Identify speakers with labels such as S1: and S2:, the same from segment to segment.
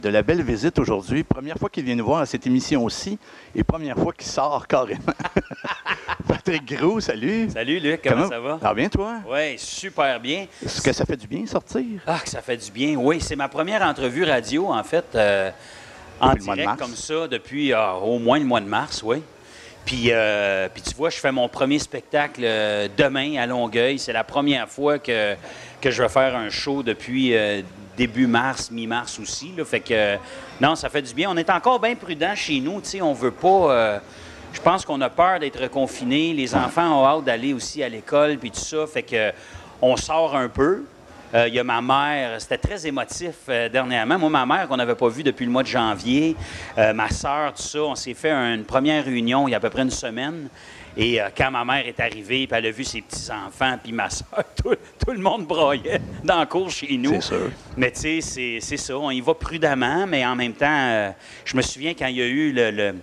S1: De la belle visite aujourd'hui. Première fois qu'il vient nous voir à cette émission-ci et première fois qu'il sort carrément. Patrick Groux, salut.
S2: Salut Luc, comment ça va?
S1: Ça va bien toi?
S2: Oui, super bien.
S1: Est-ce que ça fait du bien sortir?
S2: Ah, que ça fait du bien, oui. C'est ma première entrevue radio, en fait, en direct comme ça, depuis au moins le mois de mars, oui. Puis tu vois, je fais mon premier spectacle demain à Longueuil. C'est la première fois que je vais faire un show depuis début mars, mi-mars aussi. Là. Fait que, non, ça fait du bien. On est encore bien prudent chez nous. Tu sais, on veut pas... je pense qu'on a peur d'être confinés. Les enfants ont hâte d'aller aussi à l'école, puis tout ça. Fait que on sort un peu. Il y a ma mère, c'était très émotif dernièrement. Moi, ma mère, qu'on n'avait pas vue depuis le mois de janvier, ma sœur, tout ça, on s'est fait une première réunion il y a à peu près une semaine. Et quand ma mère est arrivée, puis elle a vu ses petits-enfants, puis ma sœur, tout le monde braillait dans la cour chez nous.
S1: C'est sûr.
S2: Mais tu sais, c'est ça, on y va prudemment, mais en même temps, je me souviens quand il y a eu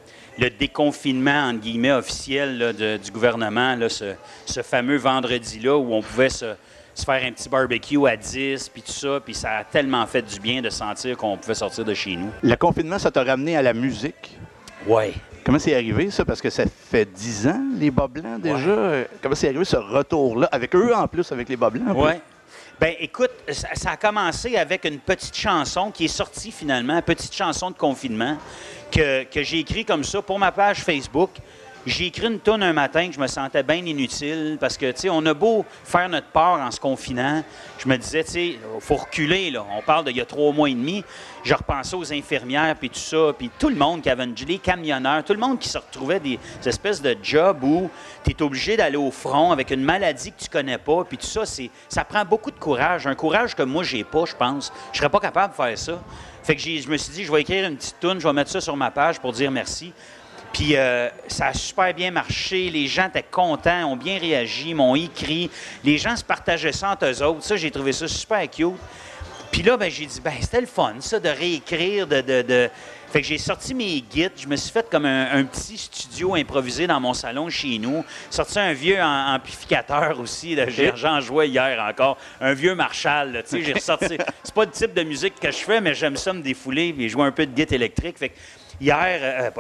S2: le déconfinement, entre guillemets, officiel là, du gouvernement, là, ce fameux vendredi-là où on pouvait se faire un petit barbecue à 10, puis tout ça, puis ça a tellement fait du bien de sentir qu'on pouvait sortir de chez nous.
S1: Le confinement, ça t'a ramené à la musique?
S2: Oui.
S1: Comment c'est arrivé, ça? Parce que ça fait 10 ans, les Bas Blancs, déjà. Ouais. Comment c'est arrivé, ce retour-là? Avec eux, en plus, avec les Bas Blancs?
S2: Oui. Bien, écoute, ça a commencé avec une petite chanson qui est sortie, finalement, une petite chanson de confinement que j'ai écrit comme ça pour ma page Facebook. J'ai écrit une toune un matin que je me sentais bien inutile parce que, tu sais, on a beau faire notre part en se confinant. Je me disais, tu sais, il faut reculer, là. On parle d'il y a 3 mois et demi. Je repensais aux infirmières, puis tout ça, puis tout le monde qui avait les camionneurs, tout le monde qui se retrouvait des espèces de jobs où tu es obligé d'aller au front avec une maladie que tu connais pas, puis tout ça, ça prend beaucoup de courage. Un courage que moi, j'ai pas, je pense. Je serais pas capable de faire ça. Fait que je me suis dit, je vais écrire une petite toune, je vais mettre ça sur ma page pour dire merci. Puis ça a super bien marché. Les gens étaient contents, ont bien réagi, m'ont écrit. Les gens se partageaient ça entre eux autres. Ça, j'ai trouvé ça super cute. Puis là, ben, j'ai dit, ben c'était le fun, ça, de réécrire, Fait que j'ai sorti mes guides. Je me suis fait comme un petit studio improvisé dans mon salon chez nous. Sorti un vieux amplificateur aussi. J'en jouais hier encore. Un vieux Marshall, là, tu sais, j'ai ressorti... C'est pas le type de musique que je fais, mais j'aime ça me défouler et jouer un peu de guitare électrique. Fait que hier,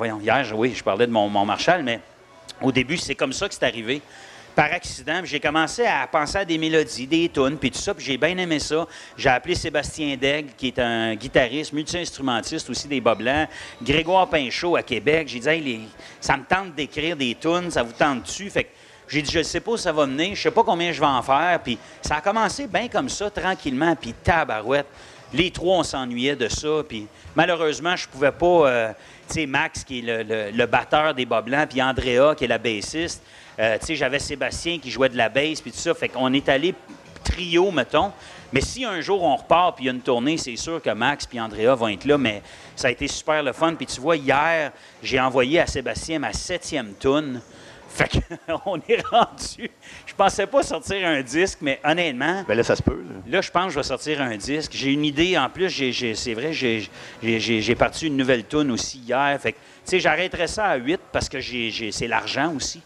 S2: oui, je parlais de mon Marshall, mais au début, c'est comme ça que c'est arrivé. Par accident, j'ai commencé à penser à des mélodies, des tunes, puis tout ça, puis j'ai bien aimé ça. J'ai appelé Sébastien Daigle, qui est un guitariste, multi-instrumentiste aussi des Bas Blancs, Grégoire Pinchot à Québec. J'ai dit, hey, ça me tente d'écrire des tunes, ça vous tente-tu? Fait que j'ai dit, je ne sais pas où ça va mener, je sais pas combien je vais en faire, puis ça a commencé bien comme ça, tranquillement, puis tabarouette. Les trois, on s'ennuyait de ça, puis malheureusement, je pouvais pas... tu sais, Max, qui est le batteur des Bas Blancs, puis Andrea, qui est la bassiste. Tu sais, j'avais Sébastien qui jouait de la bass, puis tout ça. Fait qu'on est allé trio, mettons. Mais si un jour on repart, puis il y a une tournée, c'est sûr que Max puis Andrea vont être là, mais ça a été super le fun. Puis tu vois, hier, j'ai envoyé à Sébastien ma 7e toune. Fait qu'on est rendu... Je pensais pas sortir un disque, mais honnêtement...
S1: Bien là, ça se peut.
S2: Là, je pense que je vais sortir un disque. J'ai une idée. En plus, c'est vrai, j'ai parti une nouvelle toune aussi hier. Fait que, tu sais, j'arrêterai ça à 8 parce que c'est l'argent aussi.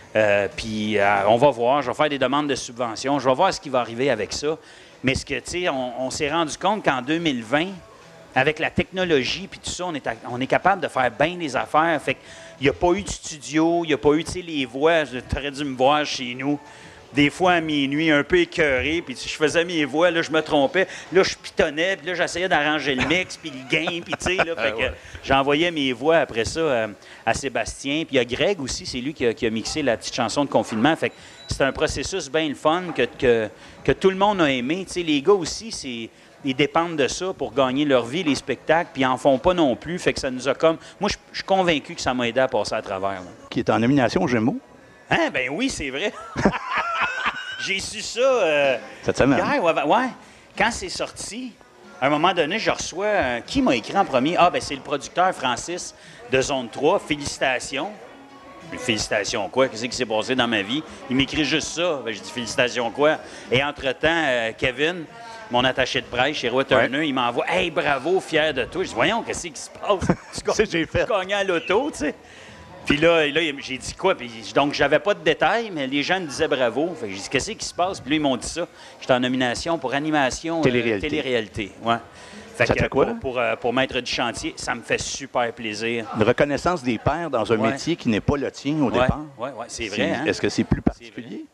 S2: Puis on va voir. Je vais faire des demandes de subvention. Je vais voir ce qui va arriver avec ça. Mais ce que, tu sais, on s'est rendu compte qu'en 2020... avec la technologie puis tout ça, on est capable de faire bien des affaires. Fait qu'il n'y a pas eu de studio, il n'y a pas eu, tu sais, les voix. Tu aurais dû me voir chez nous, des fois à minuit, un peu écœuré, puis je faisais mes voix, là, je me trompais. Là, je pitonnais, puis là, j'essayais d'arranger le mix, puis le gain, puis tu sais, là, fait que j'envoyais mes voix après ça à Sébastien. Puis il y a Greg aussi, c'est lui qui a mixé la petite chanson de confinement. Fait que c'est un processus bien le fun que tout le monde a aimé. Tu sais, les gars aussi, ils dépendent de ça pour gagner leur vie, les spectacles, puis ils n'en font pas non plus. Fait que ça nous a comme... Moi, je suis convaincu que ça m'a aidé à passer à travers. Là.
S1: Qui est en nomination aux Gémeaux.
S2: Hein? Ben oui, c'est vrai. J'ai su ça...
S1: cette semaine.
S2: Hier, ouais. Quand c'est sorti, à un moment donné, je reçois... qui m'a écrit en premier? Ah, ben c'est le producteur Francis de Zone 3. Félicitations. Félicitations quoi? Qu'est-ce qui s'est passé dans ma vie? Il m'écrit juste ça. Ben, je dis félicitations quoi? Et entre-temps, Kevin... mon attaché de presse chez Roy Turner, il m'envoie « Hey, bravo, fier de toi. » Je dis « Voyons, qu'est-ce qui se passe? Tu gagnes à l'auto, tu sais. » Puis là, j'ai dit quoi? Puis, donc, j'avais pas de détails, mais les gens me disaient bravo. Fait que j'ai dit « Qu'est-ce qui se passe? » Puis là, ils m'ont dit ça. J'étais en nomination pour animation
S1: télé-réalité.
S2: Ouais. Fait
S1: Ça
S2: que
S1: te fait quoi?
S2: pour maître du chantier, ça me fait super plaisir.
S1: Une reconnaissance des pairs dans un métier qui n'est pas le tien au départ.
S2: Oui, c'est vrai. Hein?
S1: Est-ce que c'est plus particulier?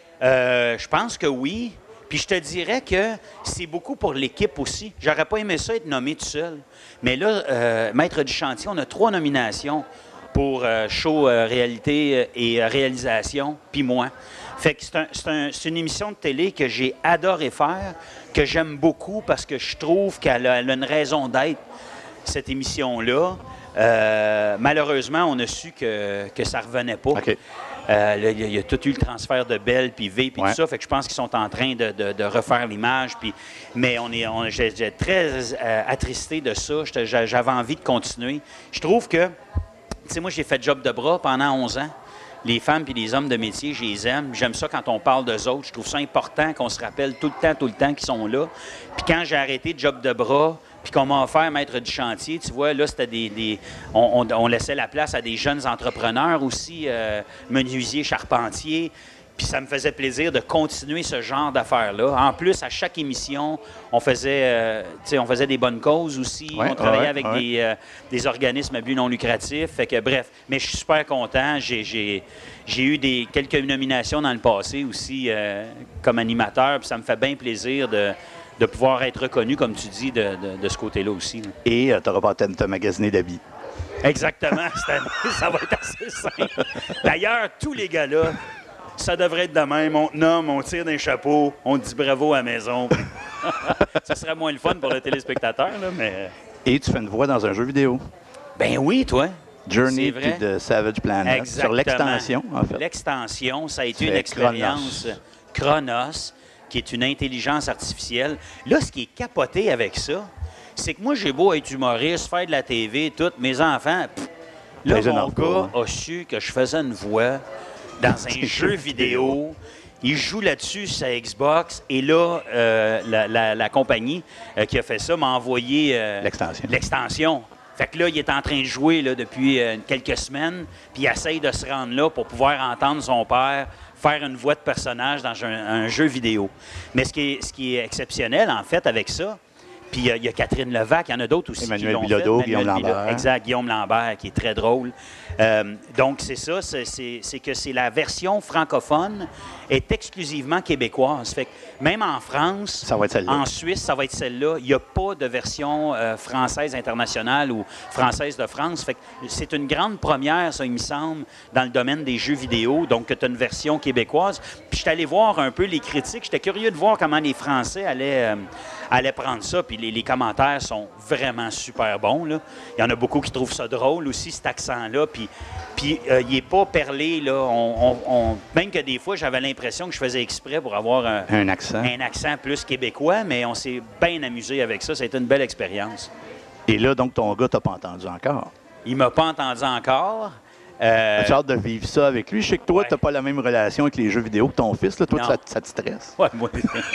S2: Je pense que oui. Puis je te dirais que c'est beaucoup pour l'équipe aussi. J'aurais pas aimé ça être nommé tout seul. Mais là, maître du chantier, on a 3 nominations pour show, réalité et réalisation, puis moi. Fait que c'est une émission de télé que j'ai adoré faire, que j'aime beaucoup parce que je trouve qu'elle a une raison d'être, cette émission-là. Malheureusement, on a su que ça ne revenait pas.
S1: OK.
S2: Il y a tout eu le transfert de Bell, puis V, puis tout ça. Fait que je pense qu'ils sont en train de refaire l'image. Mais j'étais très attristé de ça. J'avais envie de continuer. Je trouve que, tu sais, moi, j'ai fait job de bras pendant 11 ans. Les femmes et les hommes de métier, je les aime. J'aime ça quand on parle d'eux autres. Je trouve ça important qu'on se rappelle tout le temps qu'ils sont là. Puis quand j'ai arrêté job de bras, puis qu'on m'a offert maître du chantier, tu vois, là, c'était on laissait la place à des jeunes entrepreneurs aussi, menuisiers, charpentiers. Puis ça me faisait plaisir de continuer ce genre d'affaires-là. En plus, à chaque émission, on faisait des bonnes causes aussi. On travaillait avec des organismes à but non lucratif. Fait que, bref, mais je suis super content. J'ai eu quelques nominations dans le passé aussi comme animateur. Puis ça me fait bien plaisir de pouvoir être reconnu, comme tu dis, de ce côté-là aussi. Là.
S1: Et tu n'auras pas te magasiner d'habits.
S2: Exactement. Cette année, ça va être assez simple. D'ailleurs, tous les gars-là, ça devrait être de même. On te nomme, on tire d'un chapeau, on te dit bravo à la maison. Ça serait moins le fun pour le téléspectateur, là, mais...
S1: Et tu fais une voix dans un jeu vidéo.
S2: Ben oui, toi.
S1: Journey to the Savage Planet.
S2: Exactement.
S1: Sur l'extension, en fait.
S2: L'extension, ça a été une expérience Chronos, qui est une intelligence artificielle. Là, ce qui est capoté avec ça, c'est que moi, j'ai beau être humoriste, faire de la TV, tout, mes enfants... Là, mon gars a su que je faisais une voix dans un jeu vidéo. Il joue là-dessus sur sa Xbox. Et là, la compagnie qui a fait ça m'a envoyé l'extension. Fait que là, il est en train de jouer là, depuis quelques semaines. Puis il essaye de se rendre là pour pouvoir entendre son père faire une voix de personnage dans un jeu vidéo. Mais ce qui est exceptionnel, en fait, avec ça, puis il y a Catherine Levac, il y en a d'autres aussi
S1: Emmanuel
S2: qui l'ont
S1: Bilodeau,
S2: fait.
S1: Guillaume Lambert.
S2: Exact, Guillaume Lambert, qui est très drôle. Donc, c'est ça, c'est que c'est la version francophone est exclusivement québécoise. Fait que même en France,
S1: ça va être celle-là.
S2: En Suisse, ça va être celle-là. Il n'y a pas de version française internationale ou française de France. Fait que c'est une grande première, ça, il me semble, dans le domaine des jeux vidéo. Donc, tu as une version québécoise. Puis, je suis allé voir un peu les critiques. J'étais curieux de voir comment les Français allaient prendre ça. Puis, les commentaires sont vraiment super bons, là. Il y en a beaucoup qui trouvent ça drôle aussi, cet accent-là. Puis il n'est pas perlé, là. Même que des fois, j'avais l'impression que je faisais exprès pour avoir un accent plus québécois, mais on s'est bien amusé avec ça. Ça a été une belle expérience.
S1: Et là, donc, ton gars t'a pas entendu encore?
S2: Il m'a pas entendu encore.
S1: As-tu hâte de vivre ça avec lui? Je sais que toi, tu n'as pas la même relation avec les jeux vidéo que ton fils. Là. Toi, ça te stresse?
S2: Oui, moi.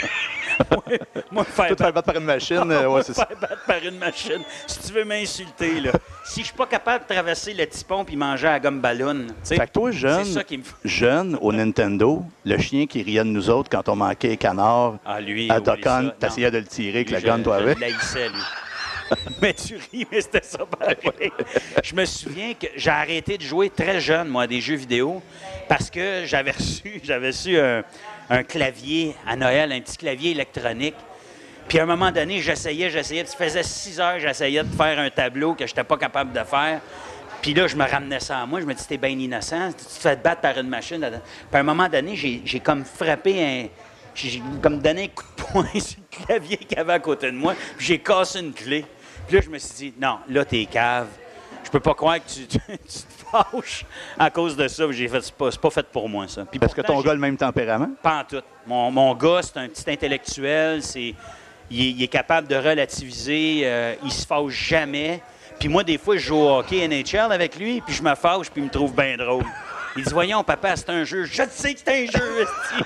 S2: Moi,
S1: faire battre par une machine, c'est ça.
S2: Faire battre par une machine. Si tu veux m'insulter, là. Si je suis pas capable de traverser le petit pont puis manger à la gomme ballon,
S1: fait que toi, jeune au Nintendo, le chien qui riait de nous autres quand on manquait les canards à Duck Hunt, t'essayais de le tirer avec la gun, toi, avec?
S2: Je l'haïssais, lui. Mais tu ris, mais c'était ça pareil. Je me souviens que j'ai arrêté de jouer très jeune, moi, à des jeux vidéo, parce que j'avais reçu un clavier à Noël, un petit clavier électronique. Puis à un moment donné, j'essayais. Puis ça faisait 6 heures que j'essayais de faire un tableau que je n'étais pas capable de faire. Puis là, je me ramenais ça à moi. Je me dis, t'es bien innocent. Tu te fais battre par une machine. Puis à un moment donné, j'ai comme frappé j'ai comme donné un coup de poing sur le clavier qu'il y avait à côté de moi. Puis j'ai cassé une clé. Puis là, je me suis dit, non, là, t'es cave. Je peux pas croire que tu te fâches à cause de ça. J'ai fait, c'est pas fait pour moi, ça. Puis
S1: parce que ton gars a le même tempérament?
S2: Pas en tout. Mon gars, c'est un petit intellectuel. Il est capable de relativiser. Il se fâche jamais. Puis moi, des fois, je joue au hockey NHL avec lui, puis je me fâche, puis il me trouve bien drôle. Il dit, voyons, papa, c'est un jeu. Je sais que c'est un jeu,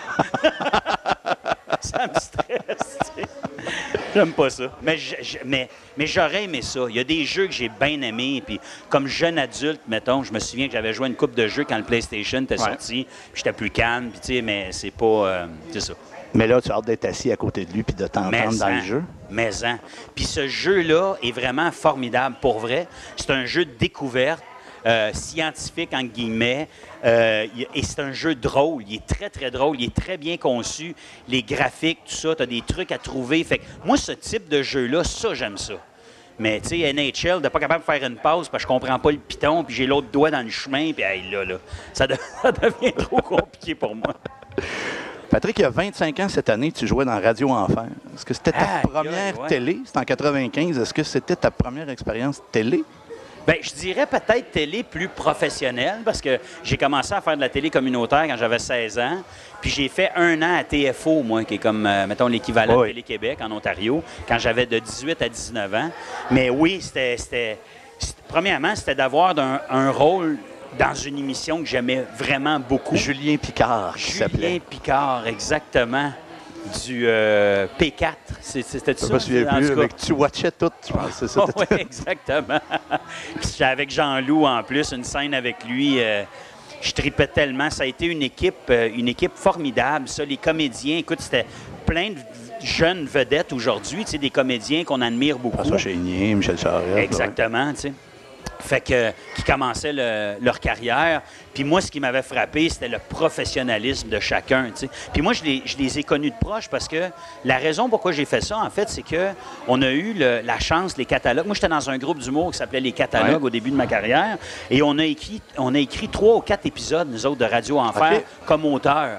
S2: ça me stresse, tu sais. J'aime pas ça. Mais j'aurais aimé ça. Il y a des jeux que j'ai bien aimés. Puis comme jeune adulte, mettons, je me souviens que j'avais joué une couple de jeux quand le PlayStation était sorti. Puis j'étais plus calme. Puis tu sais, mais c'est pas... c'est ça.
S1: Mais là, tu as hâte d'être assis à côté de lui puis de t'entendre dans le jeu.
S2: Mais-en. Puis ce jeu-là est vraiment formidable, pour vrai. C'est un jeu de découverte. Scientifique, entre guillemets, et c'est un jeu drôle. Il est très, très drôle. Il est très bien conçu. Les graphiques, tout ça, tu as des trucs à trouver. Fait que moi, ce type de jeu-là, ça, j'aime ça. Mais, tu sais, NHL, de pas capable de faire une pause parce que je comprends pas le piton, puis j'ai l'autre doigt dans le chemin, puis hey, là, ça devient trop compliqué pour moi.
S1: Patrick, il y a 25 ans cette année, tu jouais dans Radio Enfer. Est-ce que c'était ta première télé? C'était en 95. Est-ce que c'était ta première expérience télé?
S2: Bien, je dirais peut-être télé plus professionnelle, parce que j'ai commencé à faire de la télé communautaire quand j'avais 16 ans. Puis j'ai fait 1 an à TFO, moi, qui est comme, mettons, l'équivalent de Télé-Québec en Ontario, quand j'avais de 18 à 19 ans. Mais oui, premièrement, c'était d'avoir un rôle dans une émission que j'aimais vraiment beaucoup.
S1: Julien Picard,
S2: Julien Picard, exactement. Du P4. C'était ça?
S1: Je me souviens plus, avec tu watchais tout, je pense.
S2: Oui, exactement. Puis j'étais avec Jean-Loup en plus, une scène avec lui. Je tripais tellement. Ça a été une équipe formidable, ça. Les comédiens, écoute, c'était plein de jeunes vedettes aujourd'hui, tu sais, des comédiens qu'on admire beaucoup.
S1: François Chénier, Michel Charest.
S2: Exactement, tu sais. Fait que, qui commençaient leur carrière. Puis moi, ce qui m'avait frappé, c'était le professionnalisme de chacun, tu sais. Puis moi, je les ai connus de proche parce que la raison pourquoi j'ai fait ça, en fait, c'est que on a eu la chance, les catalogues. Moi, j'étais dans un groupe d'humour qui s'appelait Les Catalogues au début de ma carrière. Et on a écrit 3 ou 4 épisodes, nous autres, de Radio Enfer, comme auteurs.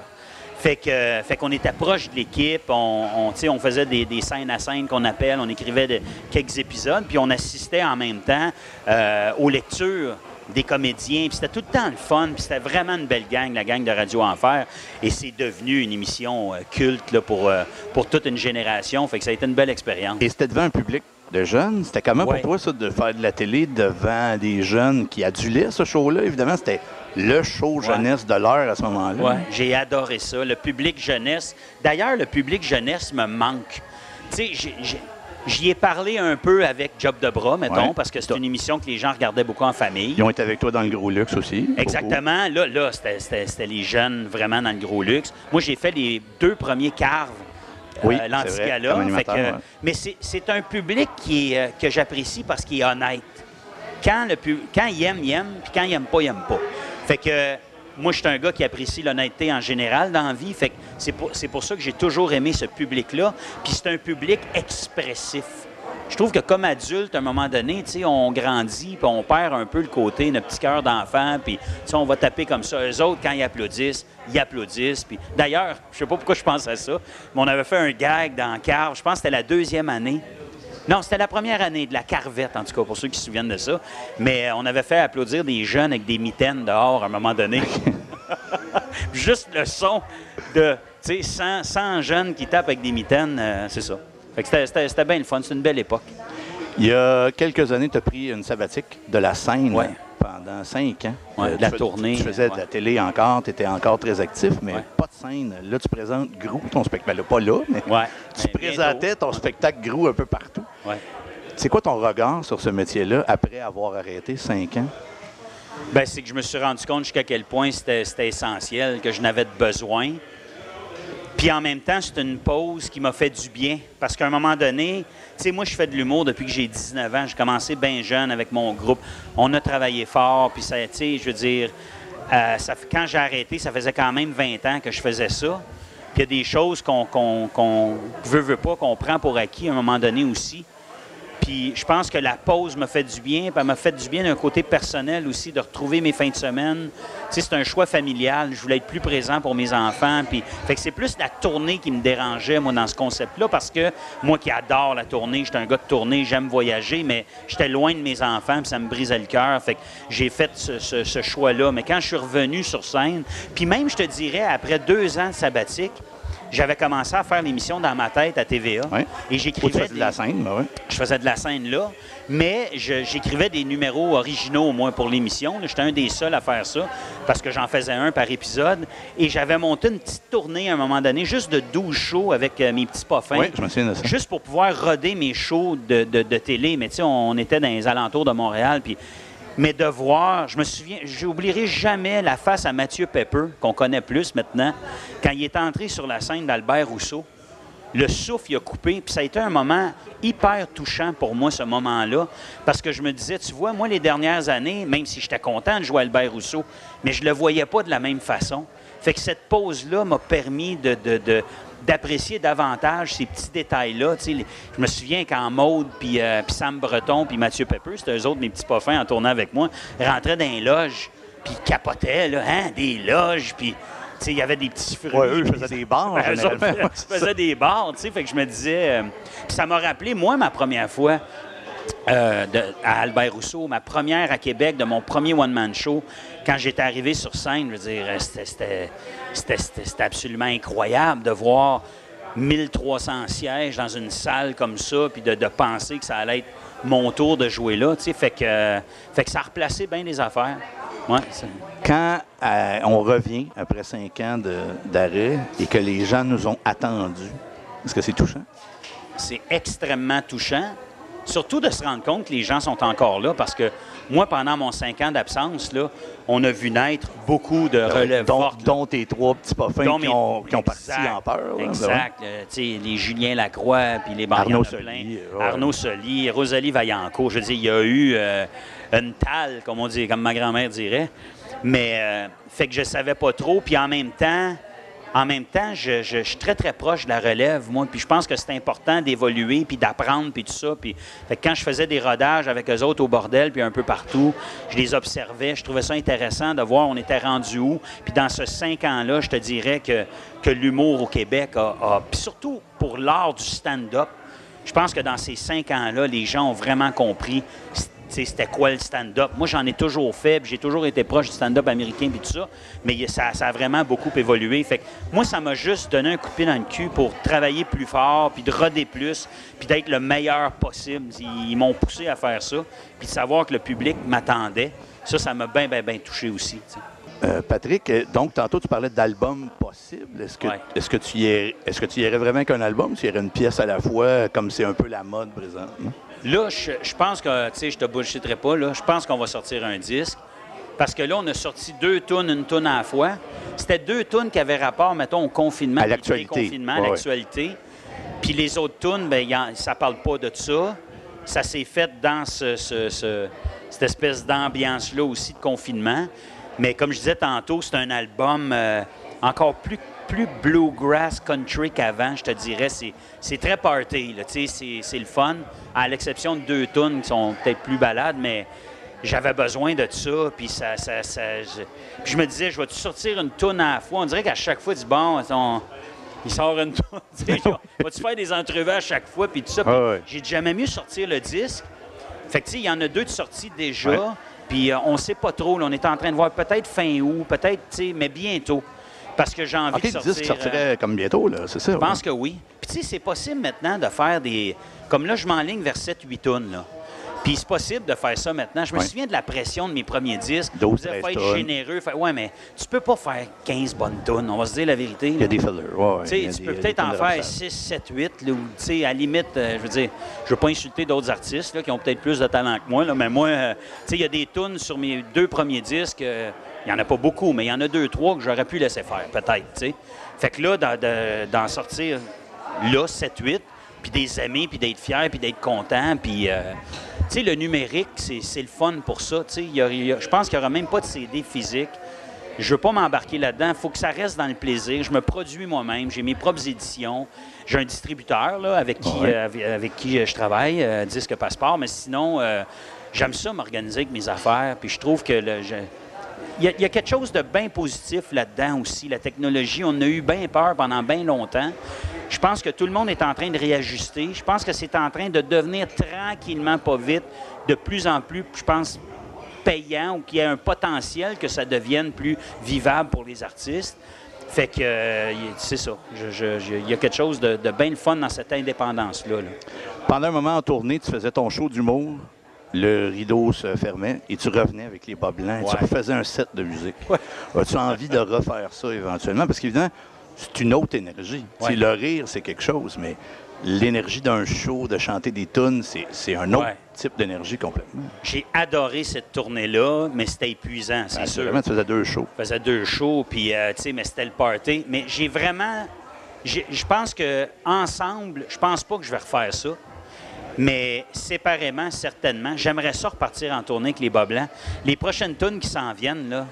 S2: Fait qu'on était proche de l'équipe, on faisait des scènes à scène qu'on appelle, on écrivait quelques épisodes, puis on assistait en même temps aux lectures des comédiens. Puis c'était tout le temps le fun, puis c'était vraiment une belle gang, la gang de Radio Enfer. Et c'est devenu une émission culte là, pour toute une génération. Fait que ça a été une belle expérience.
S1: Et c'était devant un public de jeunes. C'était comment pour toi, ça, de faire de la télé devant des jeunes qui adulaient ce show-là? Évidemment, c'était le show jeunesse de l'heure à ce moment-là.
S2: Oui, j'ai adoré ça. Le public jeunesse. D'ailleurs, le public jeunesse me manque. Tu sais, j'y ai parlé un peu avec Job de bras, mettons, parce que c'est une émission que les gens regardaient beaucoup en famille.
S1: Ils ont été avec toi dans le Gros Luxe aussi.
S2: Exactement. Beaucoup. Là c'était les jeunes vraiment dans le Gros Luxe. Moi, j'ai fait les 2 premiers carves. L'Antigala. Mais c'est un public que j'apprécie parce qu'il est honnête. Quand il aime, il aime, puis quand il aime pas, il aime pas. Fait que moi, je suis un gars qui apprécie l'honnêteté en général dans la vie. Fait que c'est pour ça que j'ai toujours aimé ce public-là. Puis c'est un public expressif. Je trouve que comme adulte, à un moment donné, tu sais, on grandit, puis on perd un peu le côté, notre petit cœur d'enfant, puis on va taper comme ça. Eux autres, quand ils applaudissent. Puis d'ailleurs, je sais pas pourquoi je pense à ça, mais on avait fait un gag dans Carve, je pense que c'était la 2e année. Non, c'était la première année de la Carvette, en tout cas, pour ceux qui se souviennent de ça. Mais on avait fait applaudir des jeunes avec des mitaines dehors à un moment donné. Juste le son de, tu sais, 100 jeunes qui tapent avec des mitaines, c'est ça. Fait que c'était bien le fun, c'est une belle époque.
S1: Il y a quelques années, tu as pris une sabbatique de la scène pendant 5 ans.
S2: De la tournée.
S1: Tu faisais de la télé encore, tu étais encore très actif, mais pas de scène. Là, tu présentes Grou, ton spectacle. Pas là, mais tu présentais ton spectacle Grou un peu partout. C'est quoi ton regard sur ce métier-là après avoir arrêté 5 ans?
S2: Bien, c'est que je me suis rendu compte jusqu'à quel point c'était essentiel, que je n'avais de besoin. Puis en même temps, c'est une pause qui m'a fait du bien. Parce qu'à un moment donné, tu sais, moi, je fais de l'humour depuis que j'ai 19 ans. J'ai commencé bien jeune avec mon groupe. On a travaillé fort. Puis, tu sais, je veux dire, quand j'ai arrêté, ça faisait quand même 20 ans que je faisais ça. Puis il y a des choses qu'on veut pas, qu'on prend pour acquis à un moment donné aussi. Puis je pense que la pause m'a fait du bien, puis elle m'a fait du bien d'un côté personnel aussi, de retrouver mes fins de semaine. Tu sais, c'est un choix familial. Je voulais être plus présent pour mes enfants. Puis, fait que c'est plus la tournée qui me dérangeait, moi, dans ce concept-là, parce que moi qui adore la tournée, j'étais un gars de tournée, j'aime voyager, mais j'étais loin de mes enfants, puis ça me brisait le cœur. Fait que j'ai fait ce choix-là. Mais quand je suis revenu sur scène, puis même, je te dirais, après 2 ans de sabbatique, j'avais commencé à faire l'émission dans ma tête à TVA. Et j'écrivais
S1: de la scène,
S2: Je faisais de la scène là, mais j'écrivais des numéros originaux au moins pour l'émission. J'étais un des seuls à faire ça parce que j'en faisais un par épisode. Et j'avais monté une petite tournée à un moment donné, juste de 12 shows avec mes petits poffins.
S1: Oui, je me souviens de ça.
S2: Juste pour pouvoir roder mes shows de télé. Mais tu sais, on était dans les alentours de Montréal, puis Mais de voir, je me souviens, j'oublierai jamais la face à Mathieu Pepper, qu'on connaît plus maintenant, quand il est entré sur la scène d'Albert Rousseau. Le souffle, il a coupé, puis ça a été un moment hyper touchant pour moi, ce moment-là, parce que je me disais, tu vois, moi, les dernières années, même si j'étais content de jouer Albert Rousseau, mais je le voyais pas de la même façon. Fait que cette pause-là m'a permis d'apprécier davantage ces petits détails-là. Tu sais, je me souviens quand Maude, puis Sam Breton, puis Mathieu Pepper, c'était eux autres, mes petits parfums en tournant avec moi, rentraient dans les loges, puis ils capotaient, là, hein, des loges, puis... Il y avait des petits fruits.
S1: Oui, eux, faisaient des bars.
S2: Ils faisaient des bars, tu sais. Fait que je me disais... ça m'a rappelé, moi, ma première fois à Albert Rousseau, ma première à Québec, de mon premier one-man show, quand j'étais arrivé sur scène, je veux dire, c'était absolument incroyable de voir 1300 sièges dans une salle comme ça, puis de penser que ça allait être mon tour de jouer là, tu sais. Fait que ça a replacé bien les affaires. Ouais,
S1: quand on revient après 5 ans d'arrêt et que les gens nous ont attendus, est-ce que c'est touchant?
S2: C'est extrêmement touchant, surtout de se rendre compte que les gens sont encore là, parce que moi, pendant mon 5 ans d'absence, là, on a vu naître beaucoup de relèves fortes.
S1: Dont tes 3 petits parfums qui ont parti en peur. Là,
S2: exact. Les Julien Lacroix, puis les Marianne Leplain, Arnaud Soli, Rosalie Vaillancourt. Je veux dire, il y a eu une talle, comme on dit, comme ma grand-mère dirait. Mais fait que je savais pas trop. Puis en même temps, je suis très, très proche de la relève, moi. Puis je pense que c'est important d'évoluer, puis d'apprendre, puis tout ça. Puis fait que quand je faisais des rodages avec eux autres au bordel, puis un peu partout, je les observais. Je trouvais ça intéressant de voir on était rendu où. Puis dans ce 5 ans-là, je te dirais que l'humour au Québec puis surtout pour l'art du stand-up, je pense que dans ces 5 ans-là, les gens ont vraiment compris c'était quoi le stand-up. Moi, j'en ai toujours fait, puis j'ai toujours été proche du stand-up américain puis tout ça, mais ça a vraiment beaucoup évolué. Fait que moi, ça m'a juste donné un coup de pied dans le cul pour travailler plus fort, puis de roder plus, puis d'être le meilleur possible. Ils m'ont poussé à faire ça, puis de savoir que le public m'attendait. Ça m'a bien touché aussi.
S1: Patrick, donc, tantôt, tu parlais d'album possible. Est-ce que tu irais vraiment avec un album, tu irais une pièce à la fois, comme c'est un peu la mode présentement?
S2: Là, je pense que, tu sais, je te bullshitterai pas, là, je pense qu'on va sortir un disque. Parce que là, on a sorti 2 tunes, une tune à la fois. C'était 2 tunes qui avaient rapport, mettons, au confinement.
S1: À l'actualité.
S2: À l'actualité. Puis les autres tunes, bien, ça parle pas de ça. Ça s'est fait dans cette espèce d'ambiance-là aussi de confinement. Mais comme je disais tantôt, c'est un album encore plus bluegrass country qu'avant, je te dirais. C'est très party, là, c'est le fun, à l'exception de 2 tunes qui sont peut-être plus balades, mais j'avais besoin de ça, puis puis je me disais, je vais-tu sortir une tune à la fois? On dirait qu'à chaque fois, il sort une tune. Vas-tu faire des entrevues à chaque fois, puis tout ça. J'ai jamais mieux sortir le disque. Fait que, il y en a 2 de sorties déjà, puis on sait pas trop. Là, on est en train de voir peut-être fin août, peut-être, mais bientôt. Parce que j'ai envie de sortir...
S1: le disque sortirait comme bientôt, là, c'est ça?
S2: Je pense que oui. Puis, tu sais, c'est possible maintenant de faire des... Comme là, je m'enligne vers 7-8 tonnes, là. Puis c'est possible de faire ça maintenant. Je me souviens de la pression de mes premiers disques.
S1: Il
S2: faut être généreux. Ouais, mais tu peux pas faire 15 bonnes tonnes. On va se dire la vérité.
S1: Il y a des fillers.
S2: Tu peux peut-être en faire 6, 7, 8. Là, à la limite, je veux dire, je veux pas insulter d'autres artistes là, qui ont peut-être plus de talent que moi. Là, mais moi, il y a des tunes sur mes 2 premiers disques. Il n'y en a pas beaucoup, mais il y en a 2, 3 que j'aurais pu laisser faire, peut-être. T'sais. Fait que là, d'en sortir là, 7, 8, puis des amis, puis d'être fier, puis d'être content, puis... tu sais, le numérique, c'est le fun pour ça. Je pense qu'il n'y aura même pas de CD physique. Je ne veux pas m'embarquer là-dedans. Il faut que ça reste dans le plaisir. Je me produis moi-même. J'ai mes propres éditions. J'ai un distributeur là, avec qui je travaille, Disque Passeport. Mais sinon, j'aime ça m'organiser avec mes affaires. Puis je trouve que il y a quelque chose de bien positif là-dedans aussi. La technologie, on a eu bien peur pendant bien longtemps. Je pense que tout le monde est en train de réajuster. Je pense que c'est en train de devenir tranquillement, pas vite, de plus en plus, je pense, payant ou qu'il y a un potentiel que ça devienne plus vivable pour les artistes. Fait que c'est ça. Il y a quelque chose de bien le fun dans cette indépendance-là. Là.
S1: Pendant un moment en tournée, tu faisais ton show d'humour. Le rideau se fermait et tu revenais avec les bas blancs et tu refaisais un set de musique. As-tu envie de refaire ça éventuellement? Parce qu'évidemment, c'est une autre énergie. Le rire, c'est quelque chose, mais l'énergie d'un show, de chanter des tunes, c'est un autre type d'énergie complètement.
S2: J'ai adoré cette tournée-là, mais c'était épuisant, c'est sûr.
S1: Vraiment, tu faisais 2 shows.
S2: Je faisais 2 shows, puis, tu sais, mais c'était le party. Mais j'ai vraiment... Je pense qu'ensemble, je pense pas que je vais refaire ça. Mais séparément, certainement, j'aimerais ça repartir en tournée avec les Bas Blancs. Les prochaines tunes qui s'en viennent, là,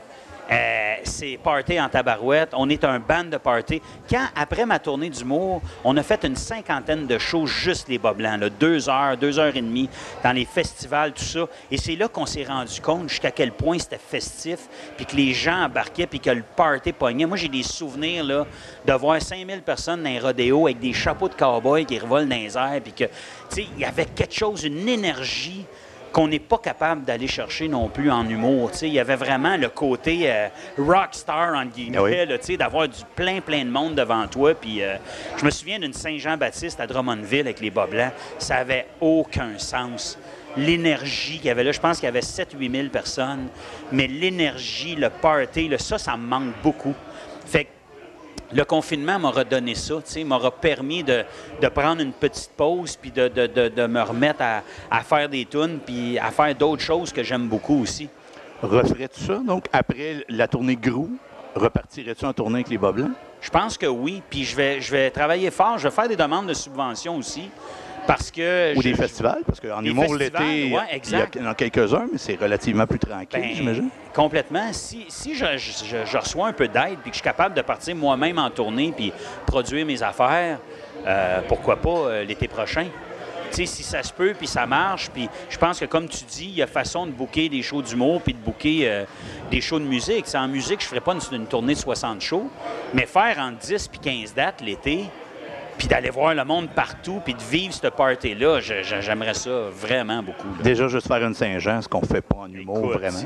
S2: c'est party en tabarouette. On est un band de party. Quand, après ma tournée d'humour, on a fait une 50aine de shows, juste les Bas Blancs, là, 2 heures, 2 heures et demie, dans les festivals, tout ça. Et c'est là qu'on s'est rendu compte jusqu'à quel point c'était festif, puis que les gens embarquaient, puis que le party pognait. Moi, j'ai des souvenirs là, de voir 5000 personnes dans un rodéo avec des chapeaux de cow-boy qui revolent dans les airs, puis que, tu sais, il y avait quelque chose, une énergie qu'on n'est pas capable d'aller chercher non plus en humour. Il y avait vraiment le côté rockstar, entre guillemets, d'avoir du plein de monde devant toi. Puis je me souviens d'une Saint-Jean-Baptiste à Drummondville avec les Bas Blancs. Ça n'avait aucun sens. L'énergie qu'il y avait là, je pense qu'il y avait 7-8 000 personnes, mais l'énergie, le party, ça me manque beaucoup. Fait que le confinement m'a redonné ça, m'aura permis de prendre une petite pause puis de me remettre à faire des tunes puis à faire d'autres choses que j'aime beaucoup aussi.
S1: Referais-tu ça? Donc, après la tournée Grou, repartirais-tu en tournée avec les Bas Blancs?
S2: Je pense que oui. Puis je vais travailler fort. Je vais faire des demandes de subventions aussi. Parce que
S1: ou des festivals, parce qu'en humour, l'été, il y en a quelques-uns, mais c'est relativement plus tranquille, j'imagine.
S2: Complètement. Si je reçois un peu d'aide puis que je suis capable de partir moi-même en tournée puis produire mes affaires, pourquoi pas l'été prochain? Tu sais, si ça se peut, puis ça marche, puis je pense que, comme tu dis, il y a façon de booker des shows d'humour puis de booker des shows de musique. T'sais, en musique, je ne ferais pas une tournée de 60 shows, mais faire entre 10 puis 15 dates l'été, puis d'aller voir le monde partout, puis de vivre ce party-là, j'aimerais ça vraiment beaucoup. Là.
S1: Déjà, juste faire une Saint-Jean, ce qu'on fait pas en humour,
S2: écoute,
S1: vraiment.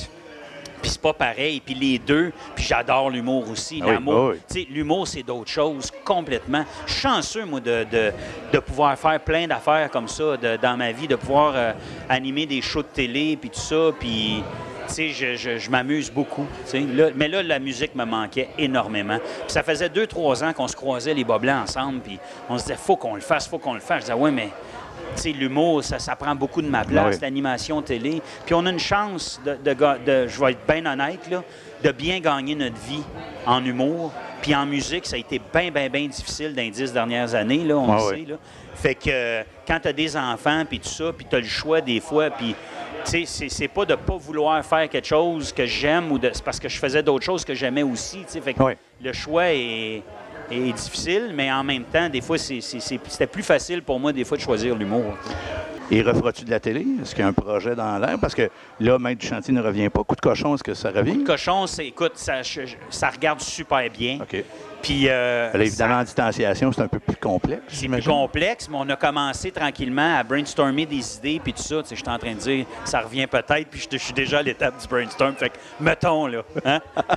S2: Puis c'est pas pareil. Puis les deux, puis j'adore l'humour aussi. L'amour, l'humour, c'est d'autres choses complètement. Je suis chanceux, moi, de pouvoir faire plein d'affaires comme ça dans ma vie, de pouvoir animer des shows de télé, puis tout ça, puis... Je m'amuse beaucoup. Là, mais là, la musique me manquait énormément. Puis ça faisait 2-3 ans qu'on se croisait les Bas Blancs ensemble, puis on se disait, faut qu'on le fasse, faut qu'on le fasse. Je disais, ouais, mais l'humour, ça prend beaucoup de ma place, l'animation télé. Puis on a une chance je vais être bien honnête, là, de bien gagner notre vie en humour. Puis en musique, ça a été bien difficile dans les 10 dernières années, là, on le sait. Là. Fait que quand tu as des enfants, puis tout ça, puis tu as le choix des fois, puis... Tu sais, c'est pas de pas vouloir faire quelque chose que j'aime c'est parce que je faisais d'autres choses que j'aimais aussi. Fait que le choix est difficile, mais en même temps, des fois, c'était plus facile pour moi, des fois, de choisir l'humour.
S1: Et referas-tu de la télé? Est-ce qu'il y a un projet dans l'air? Parce que là, Maître du chantier ne revient pas. Coup de cochon, est-ce que ça revient?
S2: Coup de cochon, écoute, ça regarde super bien.
S1: OK.
S2: Puis,
S1: là, évidemment, en distanciation, c'est un peu plus complexe.
S2: C'est plus complexe, mais on a commencé tranquillement à brainstormer des idées, puis tout ça. Je suis en train de dire, ça revient peut-être, puis je suis déjà à l'étape du brainstorm. Fait que, mettons, là. Hein?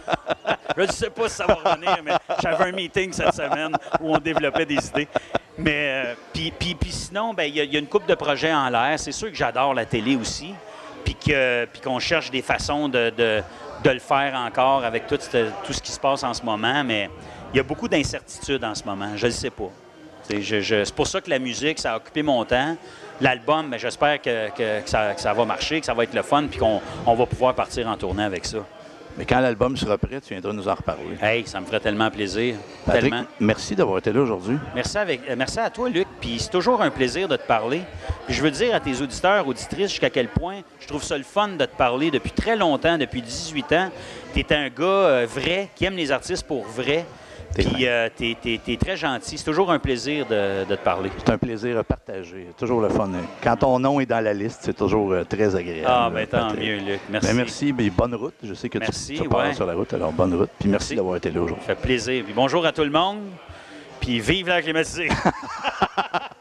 S2: Je ne sais pas si ça va revenir, mais j'avais un meeting cette semaine où on développait des idées. Mais, puis sinon, il y a une couple de projets en l'air. C'est sûr que j'adore la télé aussi, puis qu'on cherche des façons de le faire encore avec tout ce qui se passe en ce moment, mais il y a beaucoup d'incertitudes en ce moment. Je ne le sais pas. C'est pour ça que la musique, ça a occupé mon temps. L'album, j'espère que ça va marcher, que ça va être le fun, puis qu'on va pouvoir partir en tournée avec ça.
S1: Mais quand l'album sera prêt, tu viendras nous en reparler.
S2: Hey, ça me ferait tellement plaisir.
S1: Patrick,
S2: tellement.
S1: Merci d'avoir été là aujourd'hui.
S2: Merci à toi, Luc. Puis c'est toujours un plaisir de te parler. Puis je veux dire à tes auditeurs, auditrices, jusqu'à quel point je trouve ça le fun de te parler depuis très longtemps, depuis 18 ans. Tu es un gars vrai, qui aime les artistes pour vrai. Puis t'es très gentil. C'est toujours un plaisir de te parler.
S1: C'est un plaisir partagé. Toujours le fun. Quand ton nom est dans la liste, c'est toujours très agréable.
S2: Ah, bien tant mieux, Luc. Merci.
S1: Ben, merci. Ben, bonne route. Je sais que tu pars sur la route, alors bonne route. Puis merci d'avoir été là aujourd'hui.
S2: Ça fait plaisir. Puis bonjour à tout le monde. Puis vive la climatisée.